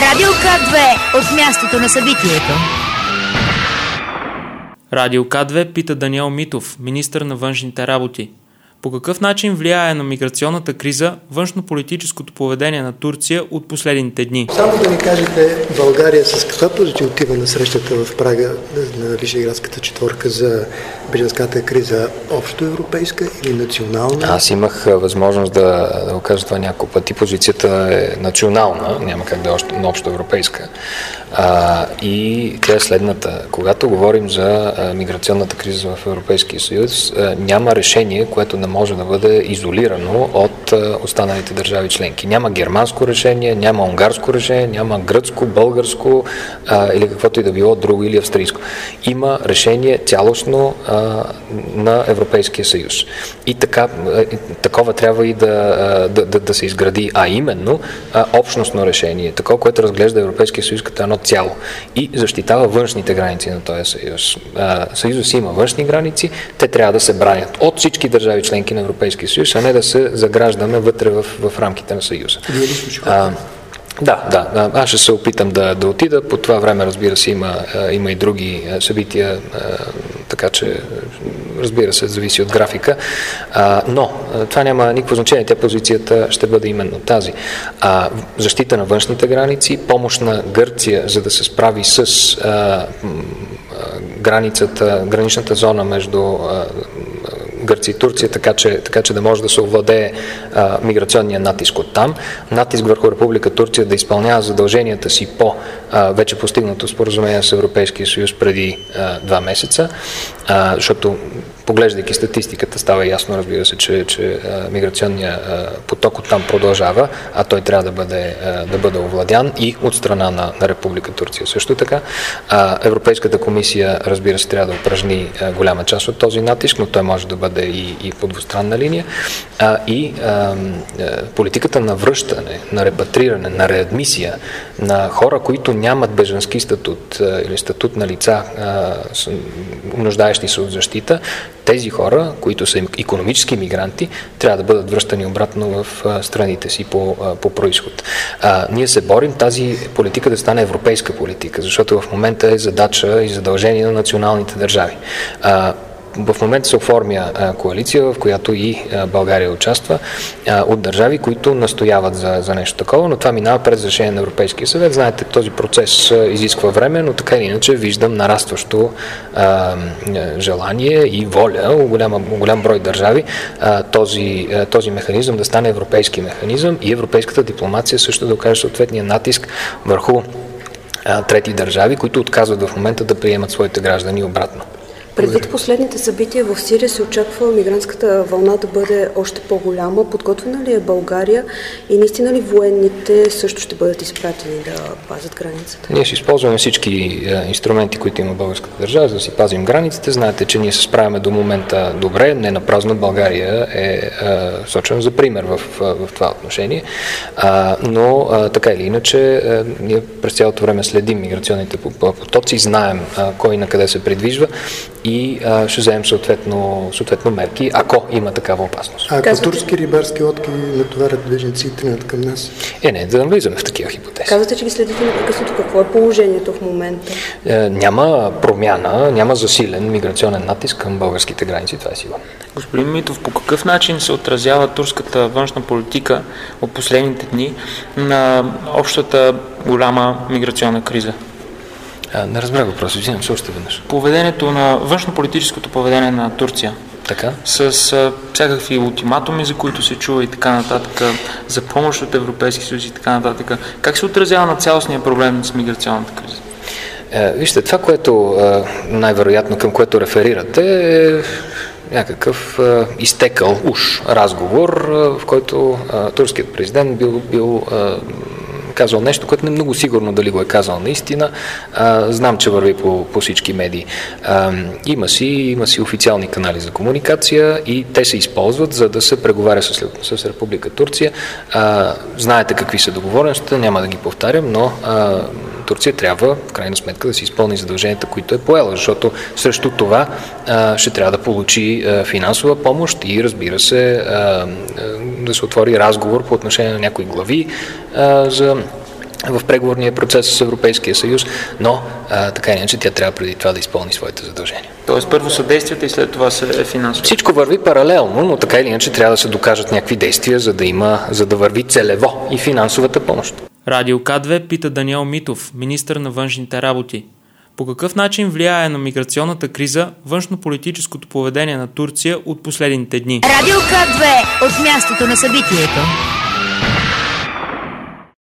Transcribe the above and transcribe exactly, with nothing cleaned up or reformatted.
Радио К две от мястото на събитието. Радио К две пита Даниел Митов, министър на външните работи. По какъв начин влияе на миграционната криза външнополитическото поведение на Турция от последните дни? Само да ни кажете, България с каква позиция отива на срещата в Прага на Вишеградската четворка за бежанската криза? Общо европейска или национална? Аз имах възможност да, да го кажа това няколко пъти. Позицията е национална, няма как да е общо, общо европейска. А, и тя е следната. Когато говорим за а, миграционната криза в Европейския съюз, а, няма решение, което не може да бъде изолирано от а, останалите държави членки. Няма германско решение, няма унгарско решение, няма гръцко, българско а, или каквото и да било друго или австрийско. Има решение цялостно а, на Европейския съюз. И така, а, такова трябва и да, да, да, да се изгради, а именно а, общностно решение, такова, което разглежда Европейския съюз като едно цяло и защитава външните граници на този съюз. Съюзът си има външни граници, те трябва да се бранят от всички държави членки на Европейския съюз, а не да се заграждаме вътре в, в рамките на съюза. А, да, да, аз ще се опитам да, да отида. По това време, разбира се, има, има и други събития, така че, разбира се, зависи от графика. Но това няма никакво значение. Тя позицията ще бъде именно тази. Защита на външните граници, помощ на Гърция, за да се справи с границата, граничната зона между Гърция и Турция, така че, така че да може да се овладее а, миграционния натиск от там. Натиск върху Република Турция да изпълнява задълженията си по а, вече постигнато споразумение с Европейския съюз преди а, два месеца, а, защото поглеждайки статистиката става ясно, разбира се, че, че а, миграционният а, поток от там продължава, а той трябва да бъде, а, да бъде овладян и от страна на, на Република Турция също така. А, Европейската комисия, разбира се, трябва да упражни а, голяма част от този натиск, но той може да бъде и, и по двустранна линия. А, и а, а, политиката на връщане, на репатриране, на реадмисия на хора, които нямат бежански статут а, или статут на лица, а, с, нуждаещи се от защита, тези хора, които са икономически мигранти, трябва да бъдат връщани обратно в страните си по, по происход. А, ние се борим тази политика да стане европейска политика, защото в момента е задача и задължение на националните държави. А, В момента се оформя а, коалиция, в която и а, България участва, а, от държави, които настояват за, за нещо такова, но това минава през решение на Европейския съвет. Знаете, този процес а, изисква време, но така или иначе виждам нарастващо а, желание и воля у голям, голям брой държави а, този, а, този механизъм да стане европейски механизъм и европейската дипломация също да окаже съответния натиск върху а, трети държави, които отказват в момента да приемат своите граждани обратно. Предвид последните събития в Сирия се очаква мигрантската вълна да бъде още по-голяма. Подготвена ли е България и наистина ли военните също ще бъдат изпратени да пазят границата? Ние ще използваме всички инструменти, които има българската държава, за да си пазим границите. Знаете, че ние се справяме до момента добре. Не напразно България е сочена за пример в, в това отношение. Но така или иначе, ние през цялото време следим миграционните потоци, знаем кой на къде се придвижва и а, ще вземем съответно, съответно мерки, ако има такава опасност. А ако Казвате... турски рибарски лодки натоварят бежанци и тръгнат към нас? Е, не, да навлизаме в такива хипотези. Казвате, че ги следите непрекъснато. Какво е положението в момента? Е, няма промяна, няма засилен миграционен натиск към българските граници, това е сигурно. Господин Митов, по какъв начин се отразява турската външна политика от последните дни на общата голяма миграционна криза? А, не разбрах въпроса, взимам се още веднъж. Поведението на външнополитическото поведение на Турция. Така? С а, всякакви ултиматуми, за които се чува и така нататък, за помощ от Европейски съюз и така нататък. Как се отразява на цялостния проблем с миграционната криза? Е, вижте, това, което е, най-вероятно към което реферирате е някакъв е, изтекал уж разговор, е, в който е, турският президент бил, бил е, казал нещо, което не е много сигурно дали го е казал наистина. А, знам, че върви по, по всички медии. А, има, си, има си официални канали за комуникация и те се използват, за да се преговаря с, с Република Турция. А, знаете какви са договореностите, няма да ги повтарям, но а, Турция трябва, в крайна сметка, да си изпълни задълженията, които е поела, защото срещу това а, ще трябва да получи а, финансова помощ и, разбира се, а, да се отвори разговор по отношение на някои глави а, за в преговорния процес с Европейския съюз, но а, така или иначе тя трябва преди това да изпълни своите задължения. Тоест първо са действията и след това са финансово. Всичко върви паралелно, но така или иначе трябва да се докажат някакви действия, за да има, за да върви целево и финансовата помощ. Радио К две пита Даниел Митов, министър на външните работи. По какъв начин влияе на миграционната криза външнополитическото поведение на Турция от последните дни? Радио К две от мястото на събитието.